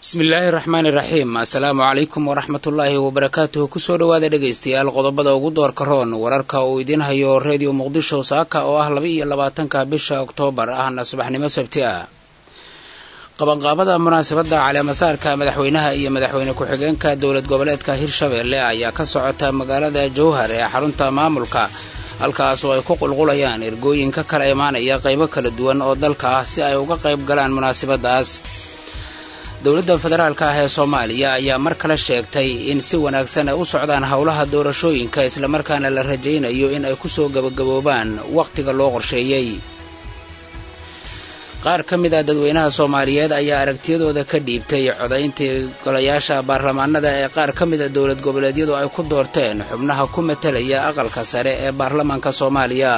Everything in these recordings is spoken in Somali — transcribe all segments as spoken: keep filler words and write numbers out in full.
bismillaahi raxmaani raxiim assalaamu calaykum waraxmatullaahi wabarakaatuhu kusoo dhawaada dhegaystayaal qodobada ugu doorka roon wararka uu idiin hayo reediyo muqdisho saaka oo ah laba iyo labaatanka bisha oktoobar ahna subaxnimo sabti ah qabanqaabada munaasabada caleemasaarka madaxweynaha iyo madaxweyne ku-xigeenka dowlad goboleedka hirshabeelle ayaa ka socota magaalada jowhar ee xarunta maamulka halkaas oo ay ku qulqulayaan ergooyin ka kala imaanaya qaybo kala duwan oo dalka ah si ay uga qayb galaan munaasabadaas. dowladda federaalka ah ee Soomaaliya ayaa mar kale sheegtay in si wanaagsan ay u socdaan howlaha doorashooyinka isla markaana la rajaynayo in ay ku soo gabagaboobaan waqtiga loo qorsheeyay. qaar ka mid ah dadweynaha Soomaaliyeed ayaa aragtiyadooda ka dhiibtay codayntii golayaasha baarlamaanada ee qaar ka mid ah dowlad goboleedyadu ay ku doorteen xubnaha ku metelaya aqalka sare ee baarlamaanka Soomaaliya.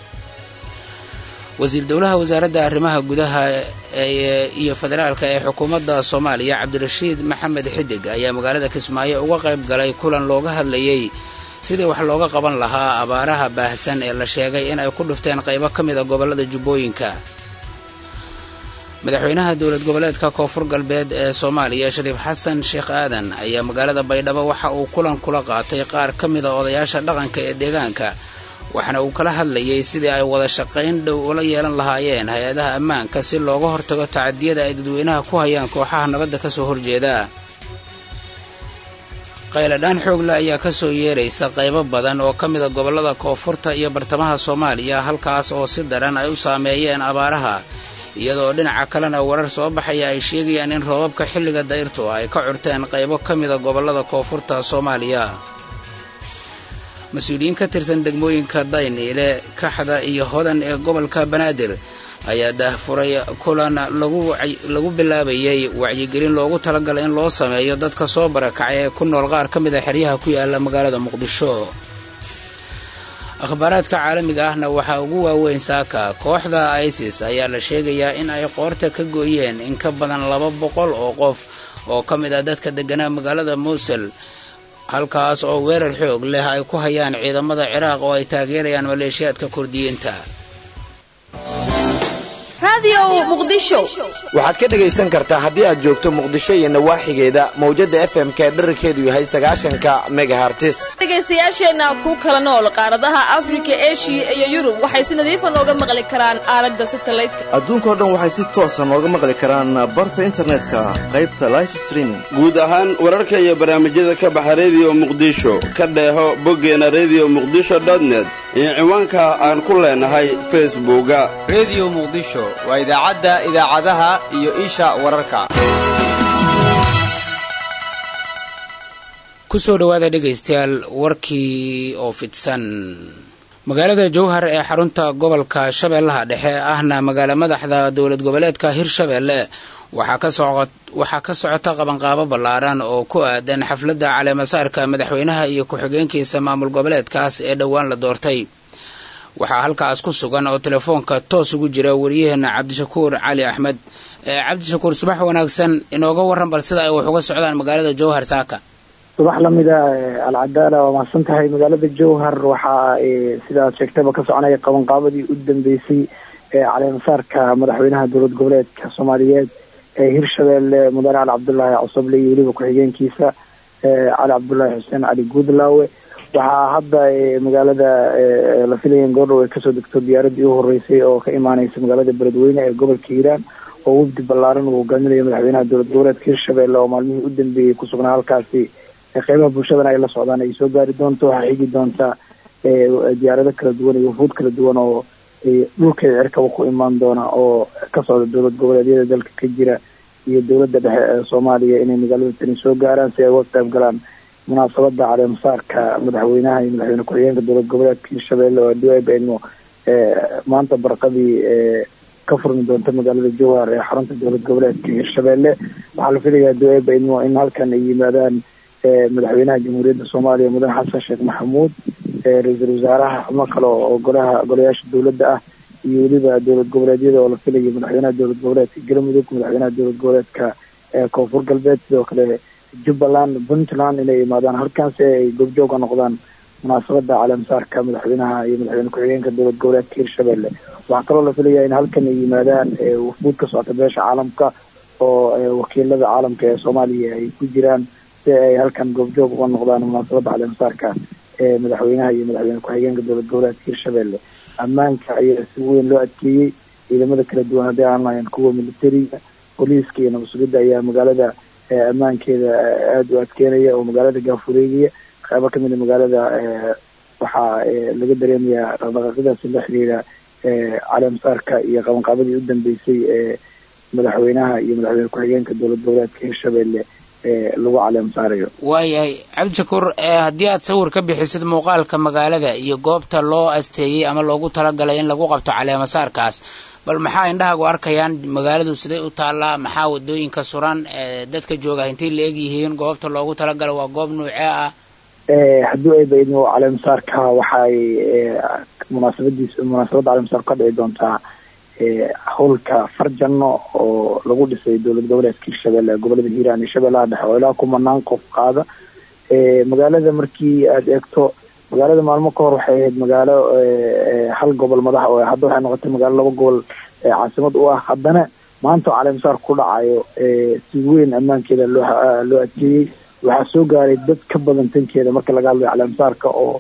wasiir dowlaha wasaaradda arrimaha gudaha iyo federaalka ee xukuumadda Soomaaliya Cabdirashiid Maxamed Xidig ayaa magaalada Kismaayo uga qayb galay kulan looga hadlayay sidii wax looga qaban lahaa abaaraha baahsan ee la sheegay in ay ku dhufteen qaybo ka mid ah gobolada Jubbooyinka. madaxweynaha dowlad goboleedka Koonfur Galbeed ee Soomaaliya Shariif Xasan Sheekh Aadan ayaa magaalada Baydhabo waxa uu kulan kula qaatay qaar ka mid ah odayaasha dhaqanka ee deegaanka waxaana uu kala hadlayay sidii ay wada shaqayn dhow ula yeelan lahaayeen hay-adaha ammaanka si looga hortago tacadiyada ay dadweynaha ku hayaan kooxaha nabadda ka soo horjeeda. qayladhaan xoogle ayaa ka soo yeeraysa qaybo badan oo ka mid ah gobollada koonfurta iyo bartamaha Soomaaliya halkaas oo si daran ay u saameeyeen abaaraha iyadoo dhinaca kalena warar soo baxaya ay sheegayaan in roobabka xilliga dayrtu ay ka curteen qaybo ka mid ah gobollada koonfurta Soomaaliya. mas-uuliyiin ka tirsan degmooyinka Dayniile, Kaxda iyo Hodan ee gobolka Banaadir ayaa daahfuray kulan lagu lagu bilaabayay wacyigelin loogu talagalay in loo sameeyo dadka soo barakacay ee ku nool qaar ka mid ah xeryaha ku yaala magaalada Muqdisho. akhbaaraadka caalamiga ahna waxaa ugu waaweyn saaka kooxda ISIS ayaa la sheegayaa in ay qoorta ka gooyeen in ka badan laba boqol oo qof oo ka mid ah dadka deganaa magaalada Mosul halkaas oo weerar xoog leh ay ku hayaan ciidamada Ciraaq oo ay taageerayaan maleeshiyaadka Kurdiyiinta. radio muqdisho waxaad ka dhagaysan kartaa haddii aad joogto Muqdisho iyo nawaaxigeeda mowjada F M ka dhererkeedu yahay sagaashanka megahertz. dhagaystayaasheena ku kala nool qaaradaha Afrika, Asia iyo Yurub waxay si nadiif ah uga maqli karaan aalada satellite-ka. adduunka oo dhan waxay si toos ah uga maqli karaan barta internetka qaybta live streaming. guud ahaan wararka iyo barnaamijyada ka baxa radio Muqdisho ka dheeho boggeena radio muqdisho dot net iyo ciwaanka aan ku leenahay Facebook-ga radio Muqdisho waa idaacadda idaacadaha iyo isha wararka. kusoo dhawaada dhegaystayaal warkii oo fidsan. magaalada Jowhar ee xarunta gobolka Shabeellaha Dhexe ahna magaalo madaxda dowlad goboleedka Hirshabeelle waxaa ka socod waxaa ka socota qabanqaabo ballaaran oo ku aadan xafladda caleemasaarka madaxweynaha iyo ku-xigeenkiisa maamul goboleedkaas ee dhowaan la doortay. waxaa halkaas ku sugan oo telefoonka toos ugu jira wariyaheena Cabdishakuur Cali Axmed. Cabdishakuur subax wanaagsan inooga waran bal sida ay wax uga socdaan magaalada Jowhar saaka. subax lamida alcadaala waa mahadsan tahay. magaalada Jowhar waxaa sidaad sheegtayba ka soconaya qabanqaabadii u dambeysay ee caleemasaarka madaxweynaha dowlad goboleedka Soomaaliyeed ee Hirshabeelle mudane Cali Cabdullaahi Cosoble iyo weliba ku-xigeenkiisa Cali Cabdullaahi Xuseen Cali Guudlaawe. waxaa hadda magaalada la filayo in goordhow ay kasoo degto diyaaradii u horeysay oo ka imaaneysa magaalada Beledweyne ee gobolka Hiiraan oo wafdi ballaaran uu hogaaminayo madaxweynaha dowlad goboleedka Hirshabeelle oo maalmihii u dambeeyay ku sugnaa halkaasi qeybaha bulshadana ay la socdaan ay soo gaari doonto. waxaa xigi doonta diyaarado kala duwan iyo wufuud kala duwan oo dhulka cirkaba ku imaan doona oo ka socda dowlad goboleedyada dalka ka jira iyo dowladda dhexe ee Soomaaliya inay magaalada tani soo gaaraan si ay uga qayb galaan munaasabada caleemasaarka madaxweynaha iyo madaxweyne ku-xigeenka dowlad goboleedka Hirshabeelle oo diiwaangelimo maanta barqadii ka furmi doonta magaalada Jowhar ee xarunta dowlad goboleedka Hirshabeelle. waxaa la filayaa diiwaangelimo in halkan ay yimaadaan madaxweynaha jamhuuriyadda Soomaaliya mudane Xasan Sheekh Maxamuud, ra'iisul wasaaraha, xubno kale oo golaha golayaasha dowladda ah iyo weliba dowlad goboleedyada oo la filayo madaxweynaha dowlad goboleedka Galmudug, madaxweynaha dowlad goboleedka Koonfur Galbeed, sidoo kale Jubbaland, Puntland inay yimaadaan halkan si ay goobjoog ka noqdaan munaasabada caleemasaarka madaxweynaha iyo madaxweyne ku-xigeenka dowlad goboleedka Hirshabeelle. waxaa kaloo la filayaa in halkan ay yimaadaan wufuud ka socota beesha caalamka oo wakiilada caalamka ee Soomaaliya ay ku jiraan si ay halkan goobjoog uga noqdaan munaasabadda caleemasaarka ee madaxweynaha iyo madaxweyne ku-xigeenka dowlad goboleedka Hirshabelle. Ammaanka ayaa si weyn loo adkeeyey, ciidamada kala duwan haddii aan lahayn kuwa militariga, booliiska iyo nabad sugidda ayaa magaalada ammaankeeda aada u adkeynaya oo magaalada gaafureegaya. qaybo ka mid ah magaalada waxaa laga dareemayaa dhaqdhaqaaqyadaasi la xiriira caleemasaarka iyo qabanqaabadii u dambeysay ee madaxweynaha iyo madaxweyne ku-xigeenka dowlad goboleedka Hirshabelle lagu caleemasaarayo. waayahay cabdishakuur, haddii aad sawir ka bixisid muuqaalka magaalada iyo goobta loo asteeyey ama loogu talagalay in lagu qabto caleemasaarkaas, bal maxaa indhahaagu arkayaan? magaaladu siday u taallaa? maxaa wadooyinka suran? dadka jooga intay la eg yihiin? goobta loogu talagalay waa goob nuucee ah? haddii ay baydno caleemasaarka waxay munaasabadiis munaasabadda caleemasaarka ka dhici doontaa howlka Farjano oo lagu dhisay dowlad goboleedka Hirshabelle gobolada Hiiraan iyo Shabeellaha Dhexe oo ilaa kumanaan qof qaada. magaalada markii aad eegto magaalada maalmo ka hor waxay ahayd magaalo hal gobol madax oo hadda waxay noqotay magaalo laba gobol caasimad u ah. haddana maanta caleemasaar ku dhacayo si weyn ammaankeeda loo loo adkeeyey. waxaa soo gaaray dad ka badan tankeeda marka laga hadlayo caleemasaarka oo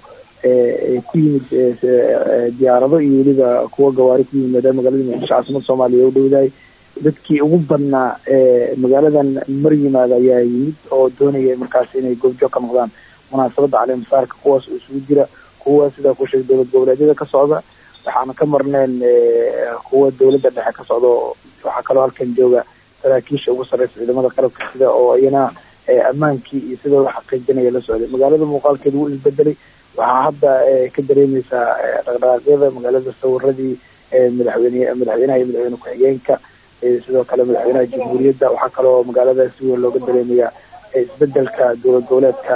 ku yimid diyaarado iyo weliba kuwa gawaari ku yimid magaalada Muqdisho caasimada Soomaaliya u dhowdahay. dadkii ugu badnaa magaaladan mar yimaada ayaa yimid oo doonaya markaas inay goobjoog ka noqdaan munaasabadda caleemasaarka, kuwaas oo isugu jira kuwa sida ku sheegay dowlad goboleedyada ka socda, waxaana ka marneen kuwa dowladda dhexe ka socda. waxaa kaloo halkan jooga saraakiisha ugu sarreysa ciidamada qalabka sida oo iyana ammaankii iyo sida loo xaqiijinaya la socday. magaalada muuqaalkeedu wuu isbedelay. waxaa hadda ka dareemaysaa dhaqdhaqaaqyada magaalada, sawiradii madaxweyne madaxweynaha iyo madaxweyne ku-xigeenka, sidoo kale madaxweynaha jamhuuriyadda. waxaa kaloo magaalada si weyn looga dareemayaa isbedelka dowlad goboleedkan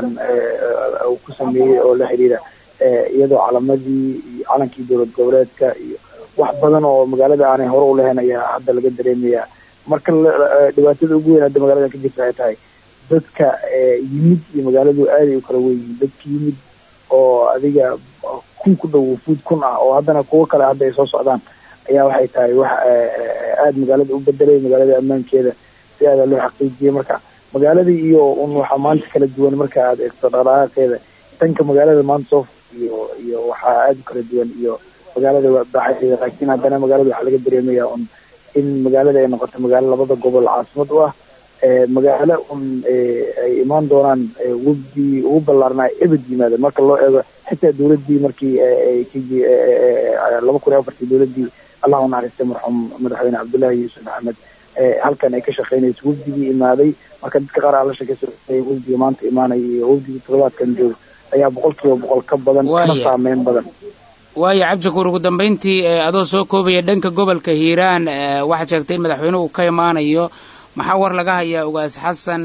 uu ku sameeyey oo la xiriira iyadoo calamadii iyo calankii dowlad goboleedka iyo wax badan oo magaalada aanay hore u lahayn ayaa hadda laga dareemayaa. marka dhibaatada ugu weyn hadda magaalada ka jirta ay tahay dadka yimid iyo magaaladu aad ay u kala weyn yihiin. dadka yimid oo adiga kun ku dhow fuud kun ah oo haddana kuwo kale hadda ay soo socdaan ayaa waxay tahay wax aada magaalada u bedelay. magaalada ammaankeeda si aada loo xaqiijiyey. marka magaaladii iyo un waxaa maanta kala duwan marka aad eegto dhaqdhaqaaqeeda. tanka magaalada maanta soo iyo iyo waxaa aada u kala duwan iyo magaalada baaxadeeda. laakiin haddana magaalada waxaa laga dareemayaa un in magaalada ay noqoto magaalo labada gobol caasimad u ah. magaalo un ay imaan doonaan wafdi ugu ballaarnaa ebed yimaada marka loo eego xitaa dowladdii markii laba kun iyo afartii dowladdii allah u naxariistay marxuum madaxweyne cabdullaahi yuusuf axmed halkan ay ka shaqeynayso wafdigii imaaday. marka dadka qaar aa la sheekaysa wafdiga maanta imaanaya iyo wafdigii toddobaadkan jooga ayaa boqol kiiba boqol ka badan kana saameyn badan. waayo cabdishakuur, ugu dambeyntii adoo soo koobaya dhanka gobolka Hiiraan, waxaad sheegtay in madaxweynuhu ka imaanayo. maxaa war laga hayaa ugaas xasan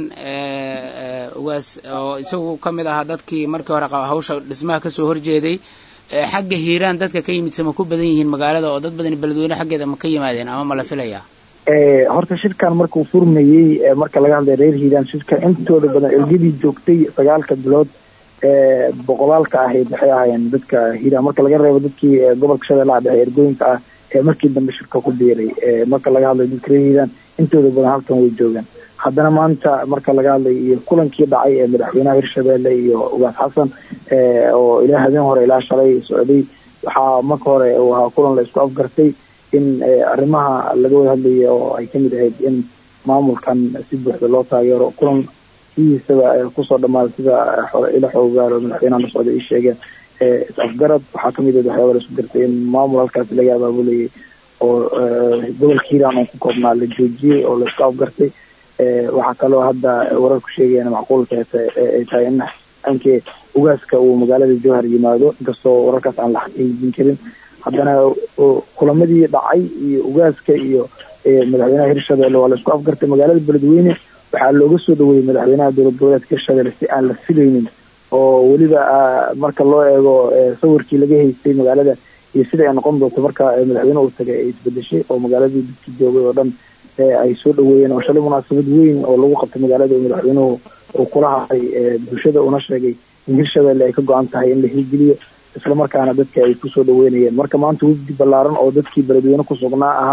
ugaas oo isagu ka mid ahaa dadkii markii hore hawsha dhismaha kasoo horjeeday? xagga Hiiraan dadka ka yimid sama ku badan yihiin magaalada oo dad badan beledweyne xaggeeda ma ka yimaadeen ama ma la filayaa? horta shirkan markuu furmayey marka laga hadlay reer Hiiraan, shirka intooda badan ergadii joogtay sagaalka bilood boqolaalka ahayd waxay ahaayeen dadka Hiiraan marka laga reebo dadkii gobolka Shabeellaha Dhexe ergooyinka ah ee markii dambe shirka ku biiray. marka laga hadlay dadka reer Hiiraan intooda badan halkan way joogaan. haddana maanta marka laga hadlay iyo kulankii dhacay ee madaxweynaha Hirshabelle iyo ugaas xasan oo ilaa habeen hore ilaa shalay socday, waxaa marka hore waa kulan la isku afgartay in arrimaha laga wada hadlayo oo ay kamid ahayd in maamulkan si buuxda loo taageero. kulan sidiisaba kusoo dhamaaday sida ila xoogaalo madaxweynaha la socday ay sheegeen is-afgarad. waxaa kamid ah waxyaaba la isku gartay in maamul halkaas laga abaabulayay oo gobolka Hiiraan oo ku koobnaa la joojiyey oo la isku afgartay. waxaa kaloo hadda wararku sheegayaan macquulka ay tahay in ankee ugaaska uu magaalada Jowhar yimaado, inkastoo wararkaas aan la xaqiijin karin. haddana kulamadii dhacay iyo ugaaska iyo madaxweynaha Hirshabelle waa la isku afgartay. magaalada beledweyne waxaa looga soo dhaweeyey madaxweynaha dowlad goboleedka Hirshabelle si aan la filaynin oo weliba marka loo eego sawirkii laga haystay magaalada iyo sida ay noqon doonto marka madaxweynuhu uu tagay ay isbedeshay oo magaaladii dadkii joogay oo dhan ay soo dhaweeyeen. oo shalay munaasabad weyn oo lagu qabtay magaalada oo madaxweynuhu uu kula hadlay bulshada una sheegay in Hirshabelle ay ka go-an tahay in la hirgeliyo isla markaana dadka ay kusoo dhaweynayeen. marka maanta wafdi ballaaran oo dadkii beledweyne ku sugnaa ahaa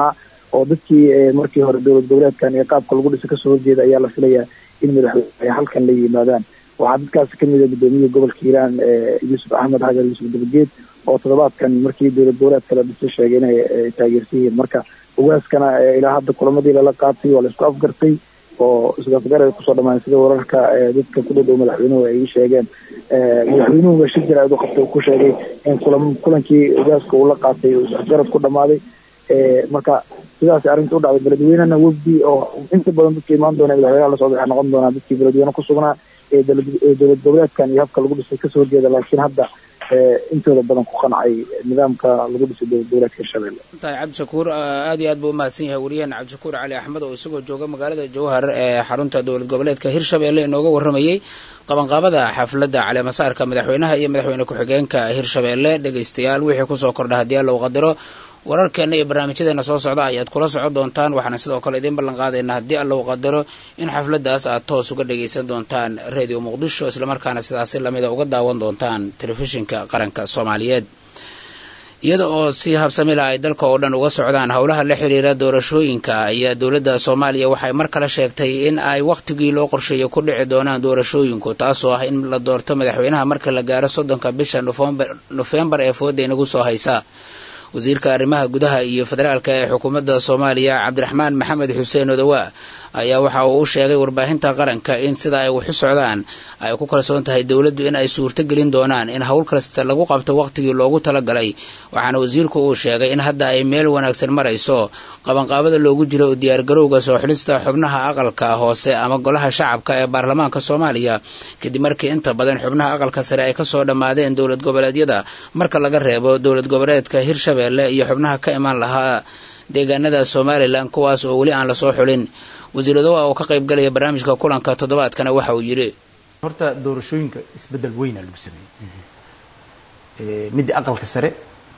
oo dadkii markii hore dowlad goboleedkan iyo qaabka lagu dhisay kasoo horjeeda ayaa la filayaa in madaxweyne ay halkan la yimaadaan. waxaa dadkaasi kamid ah guddoomiyaha gobolka hiiraan yuusuf axmed hagar yuusuf dabageed oo toddobaadkan markii dowlad goboleedka la dhisay sheegay inay taageersan yihiin. marka ugaaskana ilaa hadda kulamadii lala qaatay waa la isku afgartay oo isgafgar ay kusoo dhamaan sida wararka dadka ku dhow madaxweynuhu ay sheegeen. madaxweynuhu bashir jaraad uu qabtay ku sheegay in kulankii ugaaska uu la qaatay uu isgarad ku dhamaaday. marka sidaas arrinta u dhacday. beledweynena wafdi oo inta badan dadka imaan doona madaxweynaha la socda waxay noqon doonaa dadkii beledweyne ku sugnaa ee dowlad goboleedkan iyo habka lagu dhisay kasoo horjeeda, laakiin hadda intooda badan ku qancay nidaamka lagu dhisay dowlad goboleedka Hirshabelle. tahay cabdishakuur aad iyo aad buu mahadsan yahay wariyahan cabdishakuur cali axmed oo isagoo jooga magaalada jowhar ee xarunta dowlad goboleedka Hirshabelle inooga waramayay qabanqaabada xafladda caleemasaarka madaxweynaha iyo madaxweyne ku-xigeenka Hirshabelle. dhegaystayaal wixii kusoo kordha haddii alla u qadaro wararkeena iyo barnaamijyadeena soo socda ayaad kula socon doontaan. waxaana sidoo kale idiin ballan qaadaynaa haddii alla u qadaro in xafladdaas aad toos uga dhagaysan doontaan radio muqdisho, islamarkaana sidaasi lamida uga daawan doontaan telefishinka qaranka soomaaliyeed. iyada oo si habsamila ay dalka oo dhan uga socdaan howlaha la xiriira doorashooyinka ayaa dowladda soomaaliya waxay mar kale sheegtay in ay wakhtigii loo qorsheeyay ku dhici doonaan doorashooyinku, taasoo ah in la doorto madaxweynaha marka la gaaro soddonka bisha nofembar ee fooda inagu soo haysa. wasiirka arrimaha gudaha iyo federaalka ee xukuumadda soomaaliya cabdiraxmaan maxamed xuseen odawa ayaa waxa uu u sheegay warbaahinta qaranka in sida ay waxu socdaan ay ku kalsoon tahay dowladdu in ay suurto gelin doonaan in howl kasta lagu qabto wakhtigii loogu talagalay. waxaana wasiirku uu sheegay in hadda ay meel wanaagsan marayso qabanqaabada loogu jiro u diyaargarowga soo xulista xubnaha aqalka hoose ama golaha shacabka ee baarlamaanka soomaaliya, kadib markii inta badan xubnaha aqalka sare ay kasoo dhammaadeen dowlad goboleedyada marka laga reebo dowlad goboleedka Hirshabelle iyo xubnaha ka imaan lahaa deegaanada Somaliland kuwaas oo weli aan lasoo xulin. wasiir odawa oo ka qayb galaya barnaamijka kulanka toddobaadkana waxa uu yiri horta doorashooyinka isbedel weyn lagu sameeyay ee mid aqalka sare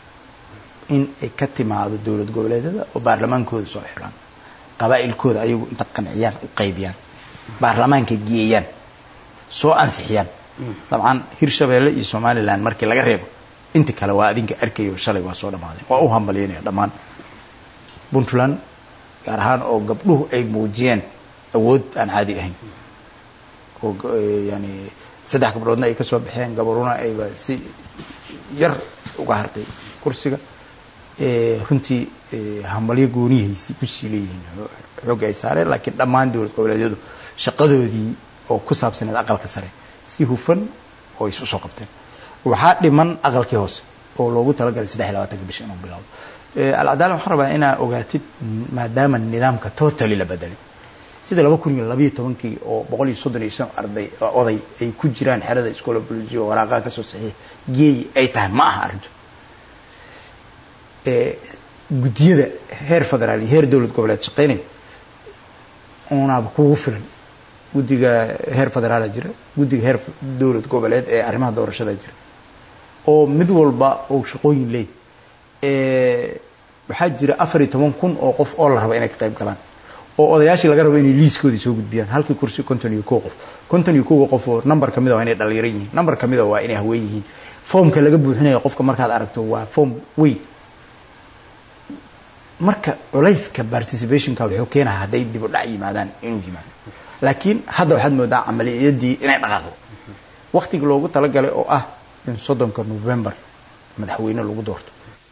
in ay ka timaado dowlad goboleedyada oo baarlamaankooda soo xiran qabaa'ilkooda ayagu inta qanciyaan u qaybiyaan baarlamaanka geeyaan soo ansixiyaan. dabcan Hirshabelle iyo Somaliland markii laga reebo inta kale waa adinka arkayo shalay waa soo dhamaadeen. waa u hambalyeynaya dhammaan Puntland gaar ahaan oo gabdhuhu ay muujiyeen awood aan caadi ahayn oo yani saddex gabdhoodna ay ka soo baxeen gabaruna ay si yar uga hartay kursiga. ee runtii hambalyo goonihiisa ku siileeyeen xoog ay saareen, laakiin dhammaan dowlad goboleedyadu shaqadoodii oo ku saabsaneed aqalka sare si hufan oo ay soo qabteen. waxaa dhiman aqalkii hoose oo loogu talagalay saddex iyo labaatanka bisha inuu bilowdo. العدالة محربة أنا أوجاتي ما دام النظام كتوتالي لبدلي سيدا لو كوني لبيه تونكي أو بقولي صدري سام أرضي أضي أي كجيران حرادة إسكولا بوليزيو وراقا كسو صحيح جي أي تهم معها أرجو قديدة هير فدرالي هير دولة قبلات شقيني أنا بكو فلن قديدة هير فدرالي جرا قديدة هير دولة قبلات أرمها دورة شدا جرا أو مدول با أو شقوين لي waxaa jira afar iyo toban kun oo qof oo la rabo inay ka qayb galaan oo odayaashii laga rabo inay liiskoodii soo gudbiyaan halkii kursi konton iyo kow qof konton iyo kow qof oo number kamid ah waa inay dhalinyaro yihiin, number kamid ah waa inay haween yihiin. foomka laga buuxinayo qofka markaad aragto waa foom weyn. marka culayska participationka wuxuu keenaa haday dib u dhac yimaadaan inuu yimaado, laakiin hadda waxaad moodaa amaliyadii inay dhaqaaqdo waqtiga loogu talagalay oo ah in soddonka November madaxweyne lagu doorto.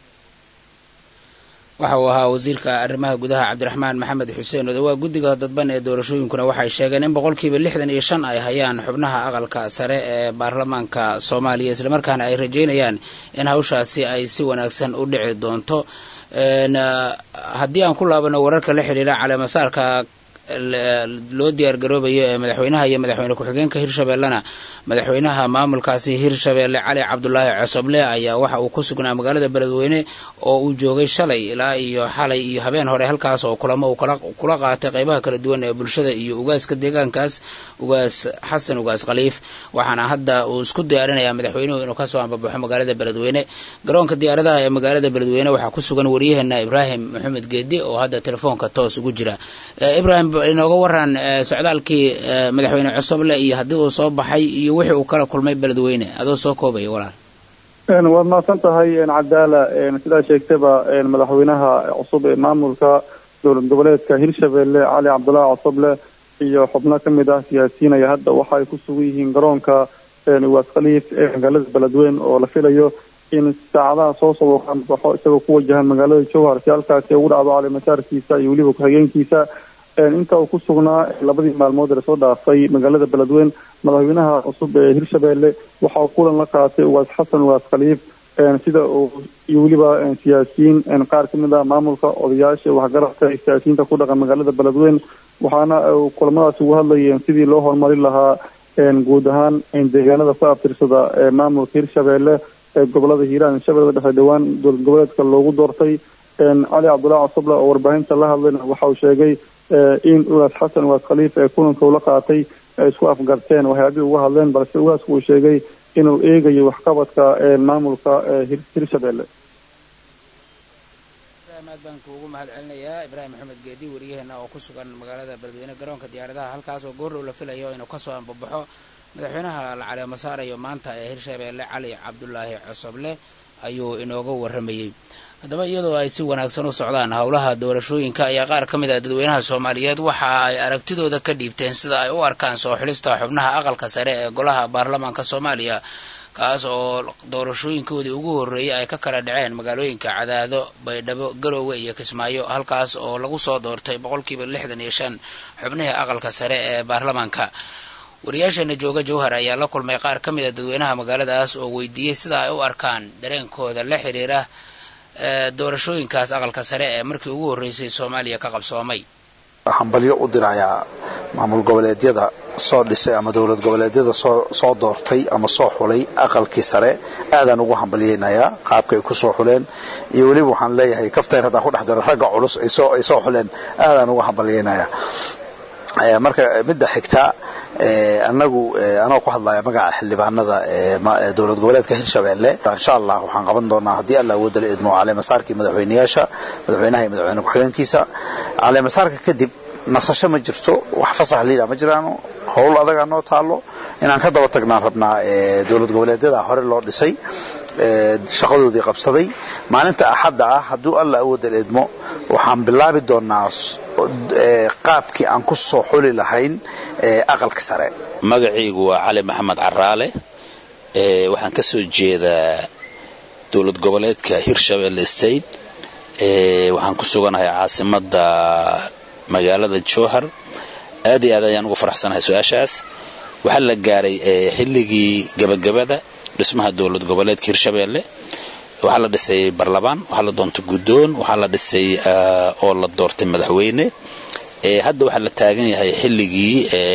waxa uu ahaa wasiirka arrimaha gudaha cabdiraxmaan maxamed xuseen odawa. guddiga dadban ee doorashooyinkuna waxay sheegeen in boqolkiiba lixdan iyo shan ay hayaan xubnaha aqalka sare ee baarlamaanka Soomaaliya, isla markaana ay rajeynayaan in hawshaasi ay si wanaagsan u dhici doonto. haddii aan ku laabano wararka la xiriira caleemasaarka loo diyaar garoobayo ee madaxweynaha iyo madaxweyne ku-xigeenka Hirshabellena madaxweynaha maamulkaasi Hirshabelle Cali Cabdullaahi Cosoble ayaa waxa uu ku sugnaa magaalada Beledweyne oo uu joogay shalay ilaa iyo xalay iyo habeen hore halkaas oo kulamo uu kula qaatay qaybaha kala duwan ee bulshada iyo ugaaska deegaankaas ugaas Xasan ugaas Khaliif. waxaana hadda uu isku diyaarinayaa madaxweynuhu inuu ka soo ambabaxo magaalada Beledweyne. garoonka diyaaradaha ee magaalada Beledweyne waxaa ku sugan wariyaheena Ibraahim Maxamed Geedi oo hadda telefoonka toos ugu jira. Ibraahim inooga waran socdaalkii madaxweyne Cosoble iyo haddii uu soo baxay iyo wixii uu kala kulmay Beledweyne adoo soo koobay walaal. een waad maasan tahay een Cadaala een sida sheegtayba een madaxweynaha cusub ee maamulka dowlad goboleedka hirshabeelle cali cabdulaahi cosoble iyo xubno ka mid ah siyaasiyiin ayaa hadda waxa ay ku sugan yihiin garoonka ugaas khaliif ee magaalada beledweyne oo la filayo in saacadaha soo soo baxo isagoo ku wajahan magaalada jowhar si halkaasi ugu dhacdo caleemasaarkiisa iyo weliba ku-xigeenkiisa. inta uu ku sugnaa labadii maalmood ee soo dhaafay magaalada beledweyne madaxweynaha cusub ee hirshabeelle waxa uu kulan la qaatay ugaas xasan ugaas khaliif sida uu iyo weliba siyaasiyiin qaar ka mid ah maamulka odayaasha waxgaradka siyaasiyiinta ku dhaqan magaalada beledweyne waxaana kulamadaasi ugu hadlayeen sidii loo horumarin lahaa guud ahaan deegaanada ku abtirsada ee maamulka hirshabeelle ee gobolada hiiraan shabeellada dhexe dhowaan dowlad goboleedka loogu doortay. cali cabdulaahi cosoble oo warbaahinta la hadlayna waxa uu sheegay in ugaas xasan ugaas khaliif ee kulanka ula qaatay ay isku afgarteen waxyaabihii uga hadleen balse ugaasku uu sheegay inuu eegayo waxqabadka maamulka hirshabeelle. aad baan kuugu mahad celinayaa ibraahim maxamed geedi wariyaheena oo ku sugan magaalada beledweyne garoonka diyaaradaha halkaas oo goordhow la filayo inuu kasoo ambabaxo madaxweynaha la caleemo saarayo maanta ee hirshabeelle cali cabdulaahi cosoble ayuu inooga waramayey. haddaba iyadoo ay si wanaagsan u socdaan howlaha doorashooyinka ayaa qaar ka mid ah dadweynaha soomaaliyeed waxa ay aragtidooda ka dhiibteen sida ay u arkaan soo xulista xubnaha aqalka sare ee golaha baarlamaanka soomaaliya kaas oo doorashooyinkoodii ugu horreeyay ay ka kala dhaceen magaalooyinka cadaado baydhabo garoowe iyo kismaayo halkaas oo lagu soo doortay boqolkiiba lixdan iyo shan xubnihii aqalka sare ee baarlamaanka. wariyaasheena jooga jowhar ayaa la kulmay qaar ka mid a dadweynaha magaaladaas oo weydiiyey sida ay u arkaan dareenkooda la xiriira doorashooyinkaas aqalka sare ee markii ugu horreysay soomaaliya ka qabsoomay. waxaan balyo u dirayaa maamul goboleedyada soo dhisay ama dowlad goboleedyada soo soo doortay ama soo xulay aqalkii sare aadaan ugu hambalyeynayaa qaabka ay ku soo xuleen iyo weliba waxaan leeyahay kafteer haddaan ku dhex diro ragga culus ay soo ay soo xuleen aadaan ugu hambalyeynayaa. marka midda xigta anagu anoo ku hadlaya magaca xildhibaanada ee dowlad goboleedka hirshabeelle insha Allah waxaan qaban doonaa haddii alla wada la idmo caleemasaarkii madaxweynayaasha madaxweynaha iyo madaxweyne ku-xigeenkiisa. caleemasaarka kadib nasasho ma jirto wax fasax liida ma jiraan howl adaga noo taalo inaan ka daba tagnaan rabnaa dowlad goboleedyada hore loo dhisay shaqadoodii qabsaday maalinta axadda ah hadduu alla wada la idmo waxaan bilaabi doonaa qaabkii aan ku soo xuli lahayn aqalka sare. magacaygu waa cali maxamed caraale ee waxaan ka soo jeedaa dowlad goboleedka hirshabeelle state ee waxaan ku suganahay caasimadda magaalada jowhar. aad iyo aad ayaan ugu faraxsanahay su-aashaas. waxaa la gaaray xilligii gabagabada dhismaha dowlad goboleedka hirshabeelle. waxaa la dhisay barlamaan, waxaa la doontay guddoon, waxaa la dhisay oo la doortay madaxweyne. hadda waxaa la taagan yahay xilligii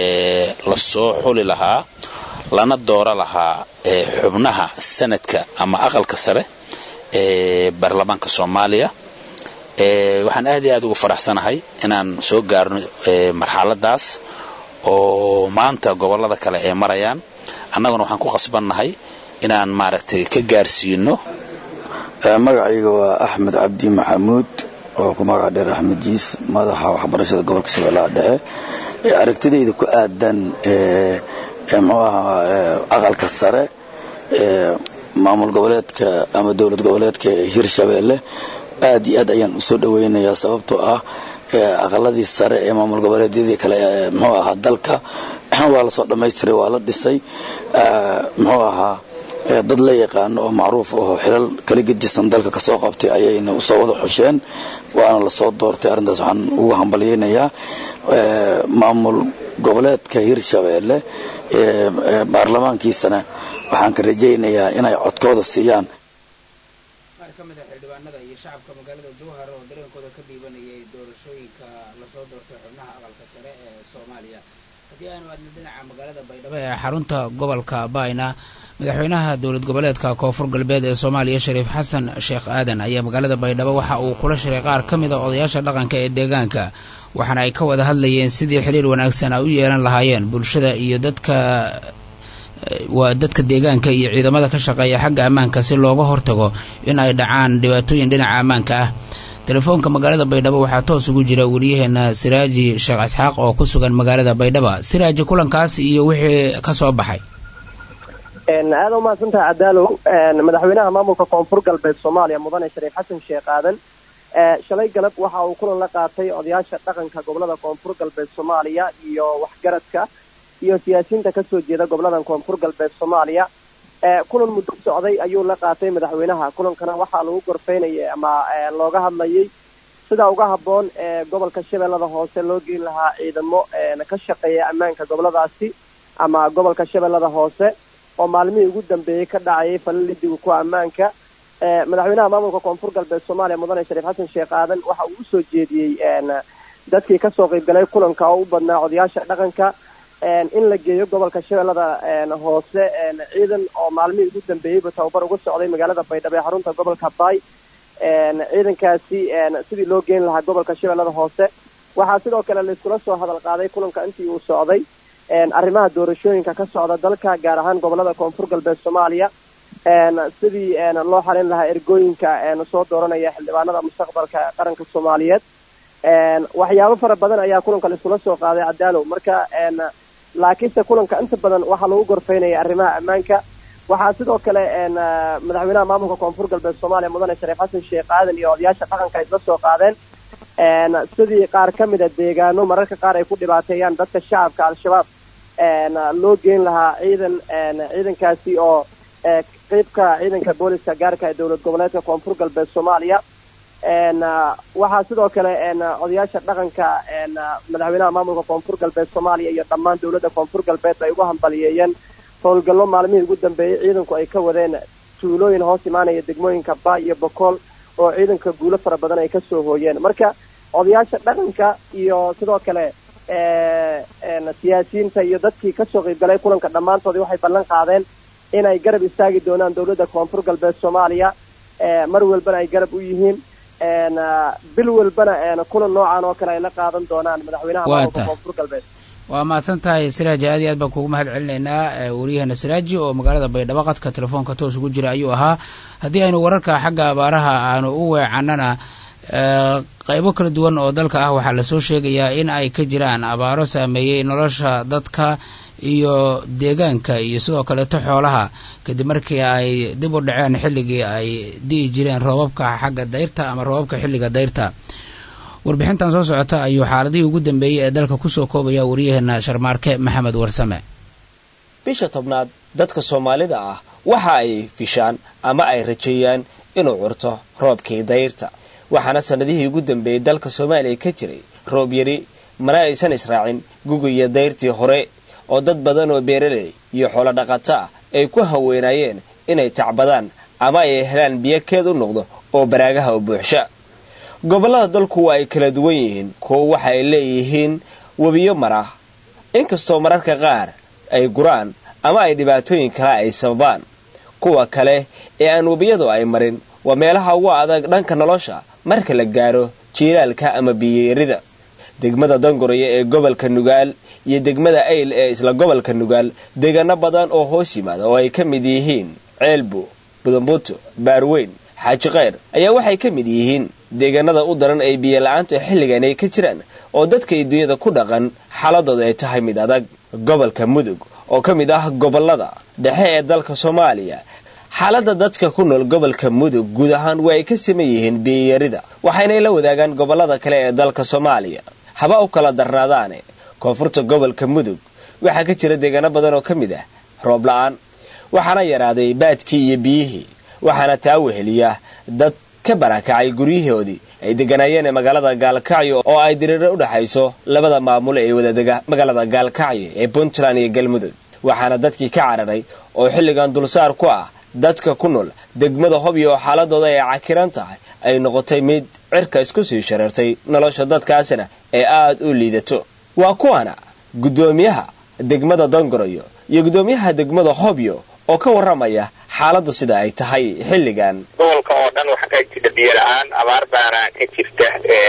la soo xuli lahaa lana doora lahaa xubnaha sanadka ama aqalka sare ee baarlamaanka Soomaaliya. waxaan aad iyo aad ugu faraxsanahay inaan soo gaarno marxaladaas oo maanta gobolada kale ee marayaan annaguna waxaan ku qasbannahay inaan maaragtay ka gaarsiino. magacayga waa Axmed Cabdi Maxamuud oo ku magac dheer Axmed Jiis madaxa waxbarashada gobolka Shabeellaha Dhexe. aragtidayda ku aadan ee aqalka sare ee maamul goboleedka ama dowlad goboleedka Hirshabeelle aad iyo aad ayaan u soo dhaweynayaa sababtoo ah aqaladii sare ee maamul goboleedyadii kale ee muxuu ahaa dalka waa la soo dhammaystiray waa la dhisay muxuu ahaa dad la yaqaan oo macruuf oo xilal kala gedisan dalka ka soo qabtay ayayna u soo wada xusheen waana la soo doortay. arrintaas waxaan ugu hambaliyeynayaa maamul goboleedka Hirshabeelle ee baarlamaankiisana waxaan ka rajaynayaa inay codkooda siiyaan. qaar ka mid ah xildhibaanada iyo shacabka magaalada jowhar oo dareenkooda ka dhiibanayay doorashooyinka la soo doortay xubnaha aqalka sare ee Soomaaliya. haddii aanu aadno dhinaca magaalada baydhabo ee xarunta gobolka Bayna, madaxweynaha dowlad goboleedka koonfur galbeed ee Soomaaliya Shariif Xasan Sheekh Aadan ayaa magaalada Baydhabo waxa uu kula shiray qaar ka mid ah odayaasha dhaqanka ee deegaanka waxaana ay ka wada hadlayeen sidii xiriir wanaagsan ay u yeelan lahaayeen bulshada iyo dadka waa dadka deegaanka iyo ciidamada ka shaqeeya xagga ammaanka si looga hortago in ay dhacaan dhibaatooyin dhinaca ammaanka ah. telefoonka magaalada Baydhabo waxaa toos ugu jira wariyaheena Siraaji Sheekh Isxaaq oo ku sugan magaalada Baydhabo. Siraaji, kulankaas iyo wixii ka soo baxay. aad u mahadsantahay Cadaalow. madaxweynaha maamulka koonfur galbeed Soomaaliya mudane Shariif Xasan Sheekh Aadan shalay galab waxa uu kulan la qaatay odayaasha dhaqanka gobolada koonfur galbeed soomaaliya iyo waxgaradka iyo siyaasiyiinta kasoo jeeda goboladan koonfur galbeed soomaaliya kulan muddo socday ayuu la qaatay madaxweynaha kulankana waxaa lagu gorfeynayay ama looga hadlayay sida uga habboon ee gobolka shabeellada hoose loo geyn lahaa ciidamo ka shaqeeya ammaanka goboladaasi ama gobolka shabeellada hoose oo maalmihii ugu dambeeyey ka dhacayay falalidiga kuwa ammaanka madaxweynaha maamulka koonfur galbeed soomaaliya mudane shariif xasan sheekh aadan waxa uu usoo jeediyey dadkii kasoo qaybgalay kulanka oo u badnaa odayaasha dhaqanka in la geeyo gobolka shabeellada hoose ciidan oo maalmihii ugu dambeeyeyba tababar uga socday magaalada baydhabo ee xarunta gobolka baay ciidankaasi sidii loo geyn lahaa gobolka shabeellada hoose waxaa sidoo kale laiskula soo hadal qaaday kulanka intii uu socday arrimaha doorashooyinka ka socda dalka gaar ahaan gobolada koonfur galbeed soomaaliya sidii loo xalin lahaa ergooyinka soo dooranaya xildhibaanada mustaqbalka qaranka soomaaliyeed waxyaabo fara badan ayaa kulanka laiskula soo qaaday cadaalow marka laakiinse kulanka inta badan waxaa lagu gorfeynaya arrimaha ammaanka waxaa sidoo kale madaxweynaha maamulka koonfur galbeed soomaaliya mudane shariif xasan sheekh aadan iyo odayaasha dhaqanka isla soo qaadeen sidii qaar ka mida deegaano mararka qaar ay ku dhibaateeyaan dadka shacabka al-shabaab loo geyn lahaa ciidan ciidankaasi oo qeybka ciidanka booliska gaarka ee dowlad goboleedka koonfur galbeed soomaaliya waxaa sidoo kale odayaasha dhaqanka madaxweynaha maamulka koonfur galbeed soomaaliya iyo dhammaan dowladda koonfur galbeed ay uga hambaliyeeyeen howlgallo maalmihii ugu dambeeyey ciidanku ay ka wadeen tuulooyin hoos imaanaya degmooyinka baa iyo bokool oo ciidanka guulo fara badan ay kasoo hooyeen marka odayaasha dhaqanka iyo sidoo kale siyaasiyiinta iyo dadkii kasoo qaybgalay kulanka dhammaantoodii waxay ballan qaadeen inay garab istaagi doonaan dowladda koonfur galbeed soomaaliya mar walbana ay garab u yihiin bil walbana kulan noocan oo kale ay la qaadan doonaan madaxweynaha maamulka koonfur galbeed waa mahadsan tahay siraaji aad iyo aad baan kugu mahad celinaynaa wariyahana siraaji oo magaalada baydhabo qadka telefoonka toos ugu jira ayuu ahaa haddii aynu wararka xagga abaaraha aanu u weecanana qaybo kala duwan oo dalka ah waxaa lasoo sheegayaa in ay ka jiraan abaaro saameeyey nolosha dadka iyo deegaanka iyo sidoo kaleeto xoolaha kadib markii ay dib u dhaceen xilligii ay di'i jireen roobabka xagga dayrta ama roobabka xilliga dayrta warbixintan soo socota ayuu xaaladihii ugu dambeeyey ee dalka kusoo koobaya wariyaheena sharmaarke maxamed warsame bisha tobnaad dadka soomaalida ah waxa ay fishaan ama ay rajeeyaan inuu curto roobkii dayrta waxaana sannadihii ugu dambeeyey dalka soomaaliya ka jiray roob yari mana aysan israacin gugiyo dayrtii hore oo dad badan oo beeraley iyo xoolo dhaqato ah ay ku haweenayeen inay tacbadaan ama ay helaan biyo keed u noqdo oo baraagaha u buuxsha gobollada dalku waa ay kala duwan yihiin kuwo waxa ay leeyihiin webiyo mara inkastoo mararka qaar ay guraan ama ay dhibaatooyin kale ay sababaan kuwa kale ee aan webiyadu ay marin waa meelaha ugu adag dhanka nolosha marka la gaaro jiilaalka ama biyeerida degmada dangoraya ee gobolka nugaal iyo degmada ayl ee isla gobolka nugaal deegaano badan oo hoos yimaada oo ay ka mid yihiin ceelbu budambuto baarweyn xaaji khayr ayaa waxay ka mid yihiin deegaanada u daran ay biyo la-aantu xilligan ay ka jiraan oo dadka ay dunyada ku dhaqan xaaladooda ay tahay mid adag gobolka mudug oo ka mid ah gobolada dhexe ee dalka soomaaliya xaaladda dadka ku nool gobolka mudug guud ahaan waa ay ka siman yihiin biyayarida waxaynay la wadaagaan gobolada kale ee dalka soomaaliya haba u kala darnaadaane koonfurta gobolka mudug waxaa ka jira deegaano badan oo ka mid ah roob la-aan waxaana yaraaday baadkii iyo biyihii waxaana taa weheliya dad ka barakacay guryahoodii ay deganaayeen ee magaalada gaalkacyo oo ay diriiro u dhaxayso labada maamul ee wadadega magaalada gaalkacyo ee puntland iyo galmudug waxaana dadkii ka cararay oo xilligan dulsaar ku ah dadka ku nool degmada hobyo oo xaaladooda ay cakiran tahay ay noqotay mid cirka isku sii shareertay nolosha dadkaasina ee aad u liidato waa kuwana guddoomiyaha degmada dangoroyo iyo guddoomiyaha degmada hobyo oo ka warramaya xaaladdu sida ay tahay xilligan gobolka oo dhan waxaa ka jirta biyo la-aan abaar baana ka jirta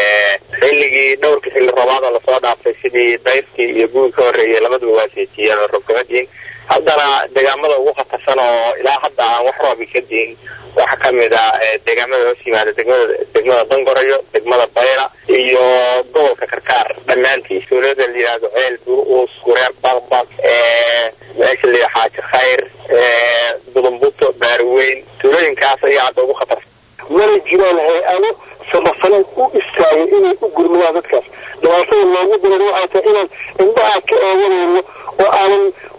xilligii dhowrka xilli roobaadoo lasoo dhaaftay sidii dayrkii iyo gugi ka horreeyay labaduba waa seejiyeen oo roobkamadiin haddana deegaamada ugu khatarsan oo ilaa hadda aan wax roobi ka diin waxaa ka mid ah deegaamada hoos yimaada degmada degmada dangorayo degmada bayla iyo gobolka karkaar dhammaantiis tuulada la yidhaahdo ceel buur-uus gureer baqbaq meesha la yidhaha xaaji khayr budumbuto baarweyn tuulooyinkaas ayaa hadda ugu khatarsan mana jiraan hay-ado samafalad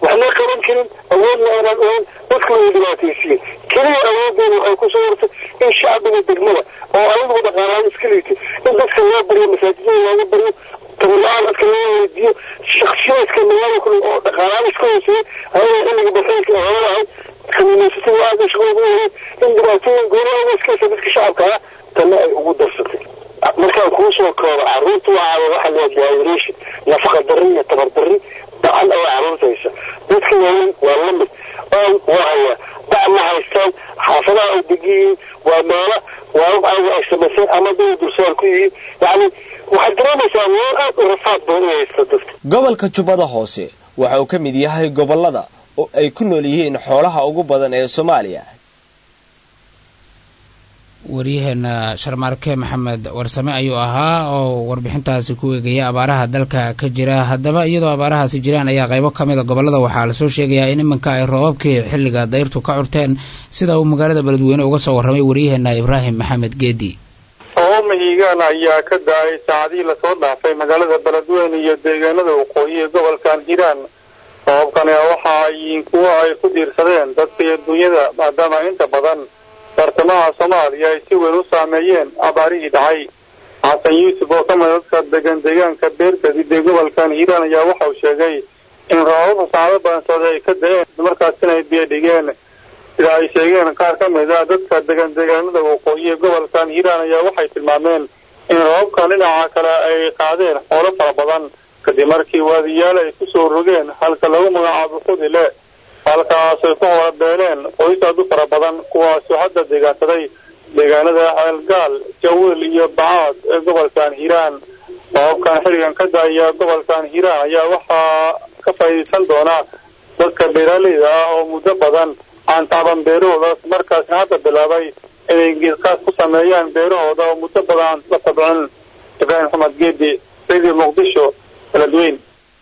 waxna qaban karin awoodna aanan oon dadka way dhibaataysiin keliya awooddeeda waxay ku soo hortay in shacbiga degmada oo ayagu dhaqaalahaan iska liitay in dadka loo baryo masaajidada looga baryo tabarla-aan dadka loo weydiiyo shaksiyaadka magaalada kule oo dhaqaalahaan iska hooseeyay ayagoo xilliga basaylka ee hore ahayd kamiinaysatada aada shaqoogu wahayd in dhibaatooyin goolaha iskaysa dadka shacabka ah tanna ay ugu darsatay markaan kuu soo koobo carruurta waxaa waxa la dehydration nafaqa darri iyo tabar darri dacan ayaa carruurtaysa dadka waaweyn waa la mid oon waa hayaa dac ma haystaan xaafadaha ay degiyihiin waa meelo waabab ayaga ay samayseen ama dada dulsaar ku yihiin yacni waxaad dareemaysaa meel aad u rafaad badan inay haysta dadka gobolka jubbada hoose waxa uu ka mid yahay gobollada oo ay ku nool yihiin xoolaha ugu badan ee Soomaaliya. waryaheena Sharmarke Maxamed Warsame ayuu ahaa oo warbixintaasi ku eegaya abaaraha dalka ka jira. haddaba iyadoo abaarahaasi jiraan ayaa qaybo ka mid a gobollada waxaa la soo sheegayaa in iminka ay roobabkii xilliga dayrtu ka curteen sida uu magaalada Beledweyne uga soo warramay waryaheena Ibraahim Maxamed Geedi. oo mahigaan ayaa ka daay saacadii la soo dhaafay magaalada Beledweyne iyo deegaanada waqooyi ee gobolkan Hiiraan. roobkani waxa ay kuwa ay ku diirsadeen dadka iyo dunyada maadaama inta badan bartamaha Soomaaliya ay si weyn u saameeyeen abaarihii dhacay. Xasan Yuusuf oo ka mid ah dadka degan deegaanka beerta ee gobolkan Hiiraan ayaa waxa uu sheegay in roobabka saacado badan socday ay ka da'een markaasina ay biyo dhigeen. sida ay sheegeen qaar ka mid ah dadka degan deegaanada waqooyi ee gobolkan Hiiraan ayaa waxay tilmaameen in roobkan dhinaca kale ay qaadeen xoolo fara badan kadib markii waadiyaal ay ku soo rogeen halka lagu magacaabo Qudile halkaas ay ku wadabeeleen qoys aad u fara badan kuwaas oo hadda deegaansaday deegaanada Ceelgaal, Jawil iyo Bacaad ee gobolkan Hiiraan. roobkan xilligan ka daaya gobolkan Hiiraan ayaa waxaa ka faa'iideysan doona dadka beeraleyda ah oo muddo badan aan taaban beerahooda markaasna hadda bilaabay inay geedqaad ku sameeyaan beerahooda oo muddo badan la tabcin. Ibraahim Maxamed Geedi, Radio Muqdisho, Beledweyne.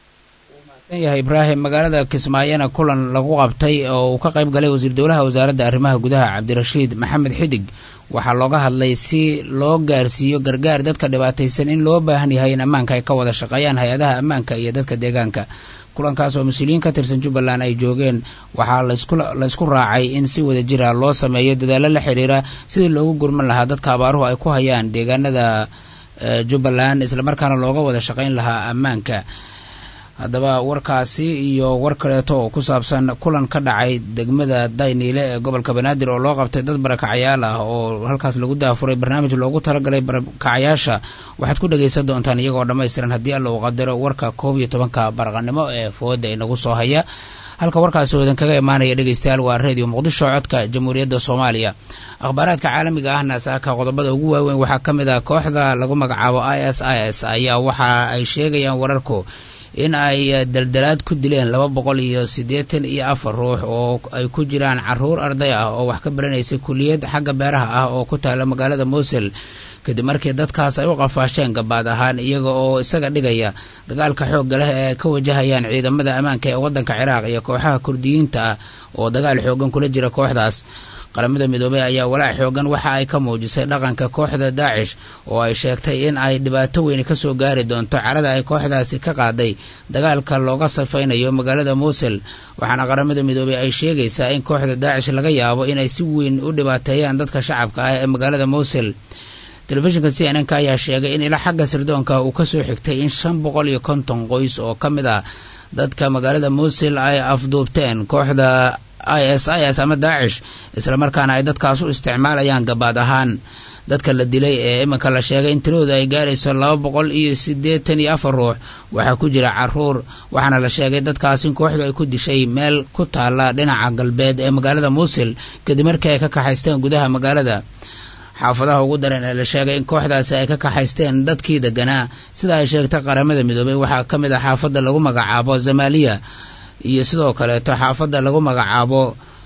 yahay Ibraahim magaalada Kismaayana kulan lagu qabtay oo uu ka qayb galay wasiir dowlaha wasaaradda arrimaha gudaha Cabdirashiid Maxamed Xidig waxaa looga hadlay si loo gaarsiiyo gargaar dadka dhibaataysan in loo baahan yahay in ammaanka ay ka wada shaqeeyaan hay-adaha ammaanka iyo dadka deegaanka. kulankaas oo mas-uuliyiin ka tirsan Jubbaland ay joogeen waxaa la isku raacay in si wada jira loo sameeyo dadaalo la xiriira sidii loogu gurman lahaa dadka abaaruhu ay ku hayaan deegaanada Jubbaland isla markaana looga wada shaqeyn lahaa ammaanka. haddaba warkaasi iyo war kaleeto oo ku saabsan kulan ka dhacay degmada Dayniile ee gobolka Banaadir oo loo qabtay dad barakacayaal ah oo halkaas lagu daafuray barnaamij loogu talagalay barakacayaasha waxaad ku dhageysan doontaan iyagoo dhammaystiran haddii alla uu qadaro warka koob iyo tobanka baraqanimo ee fooda inagu soo haya. halka warkaasi oo idin kaga imaanaya dhegeystayaal waa Radio Muqdisho codka Jamhuuriyadda Soomaaliya. akhbaaraadka caalamiga ahna saaka qodobada ugu waaweyn waxaa ka mid ah kooxda lagu magacaabo I S I S ayaa waxa ay sheegayaan wararku in ay daldalaad ku dileen laba boqol iyo siddeetan iyo afar ruux oo ay ku jiraan carruur arday ah oo wax ka baranaysa kulliyad xagga beeraha ah oo ku taala magaalada Mosul kadib markii dadkaas ay u qafaasheen gabaad ahaan iyaga oo isaga dhigaya dagaalka xoogga leh ee ka wajahayaan ciidamada ammaanka ee waddanka Ciraaq iyo kooxaha Kurdiyiinta ah oo dagaal xooggan kula jira kooxdaas. qaramada midoobay ayaa walaac xoogan waxa ay ka muujisay dhaqanka kooxda Daesh oo ay sheegtay in ay dhibaato weyn ka soo gaari doonto carada ay kooxdaasi ka qaaday dagaalka looga safaynayo magaalada Mosul. waxaana qaramada midoobay ay sheegaysaa in kooxda Daesh laga yaabo inay si weyn u dhibaateeyaan dadka shacabka ah ee magaalada Mosul. telefishinka C N N ka ayaa sheegay in ilaa xagga sirdoonka uu ka soo xigtay in shan boqol iyo konton qoys oo ka mid ah dadka magaalada Mosul ay afduubteen kooxda I S I S ama Daesh isla markaana ay dadkaas u isticmaalayaan gabaad ahaan. dadka la dilay ee iminka la sheegay in tirooda ay gaarayso laba boqol iyo siddeetan iyo afar ruux waxaa ku jira carruur waxaana la sheegay dadkaas in kooxdu ay ku dishay meel ku taala dhinaca galbeed ee magaalada Mosul kadib markii ay ka kaxaysteen gudaha magaalada. xaafadaha ugu daran ee la sheegay in kooxdaasi ay ka kaxaysteen dadkii deganaa sida ay sheegtay qaramada midoobay waxaa ka mid ah xaafadda lagu magacaabo Zamaliya iyo sidoo kaleeto xaafadda lagu magacaabo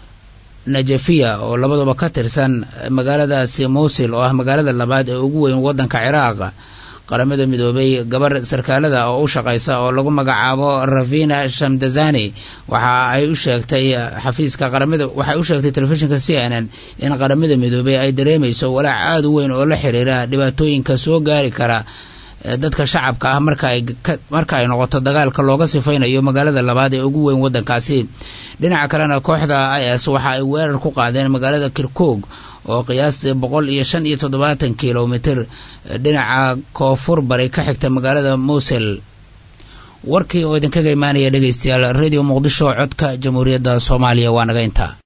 Najafiya oo labaduba ka tirsan magaaladaasi Mosul oo ah magaalada labaad ee ugu weyn waddanka Ciraaq. qaramada midoobay gabar sarkaalada oo u shaqaysa oo lagu magacaabo Ravina Shamdazani waxa ay u sheegtay xafiiska qaramada waxa ay u sheegtay telefishinka C N N in qaramada midoobay ay dareemayso walaac aad u weyn oo la xiriira dhibaatooyinka soo gaari kara dadka shacabka ah marka ay marka ay noqoto dagaalka looga sifaynayo magaalada labaad ee ugu weyn waddankaasi. dhinaca kalena kooxda I S waxa ay weerar ku qaadeen magaalada Kirkuk oo qiyaastii boqol iyo shan iyo toddobaatan kiiloomitir dhinaca koonfur bari ka xigta magaalada Mosul. warkii oo idinkaga imaanaya dhegeystayaal Radio Muqdisho codka Jamhuuriyadda Soomaaliya waa naga intaa.